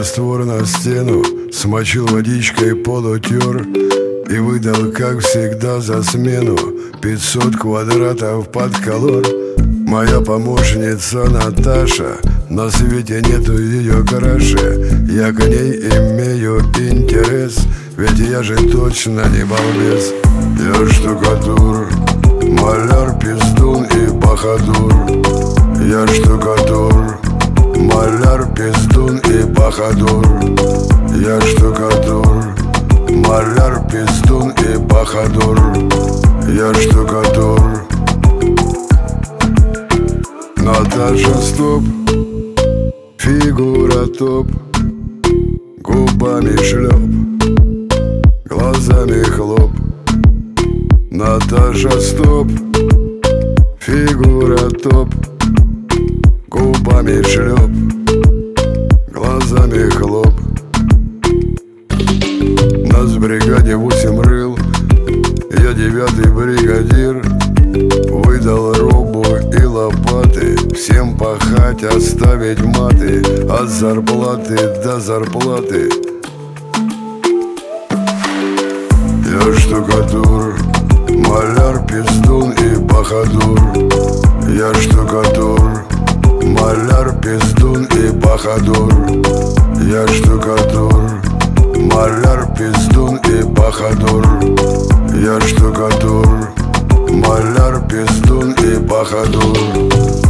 раствор на стену, смочил водичкой, пол утер и выдал, как всегда, за смену 500 квадратов под колор. Моя помощница Наташа, на свете нету ее краше. Я к ней имею интерес, ведь я же точно не балбес. Я штукатур, маляр, пиздун и бахадур. Я штукатур, маляр, пиздун и бахадур. Я штукатур, маляр, пиздун и бахадур. Я штукатур. Наташа, стоп, фигура топ, губами шлеп, глазами хлоп. Наташа, стоп, фигура топ, губами шлеп, глазами хлоп. Нас в бригаде 8 рыл, я 9-й бригадир. Выдал робу и лопаты, всем пахать, оставить маты, от зарплаты до зарплаты. Я штукатур, маляр, пиздун и бахадур. Я штукатур, маляр, пиздун и бахадур. Я штукатур, маляр, пиздун и бахадур. Я штукатур, маляр, пиздун и бахадур.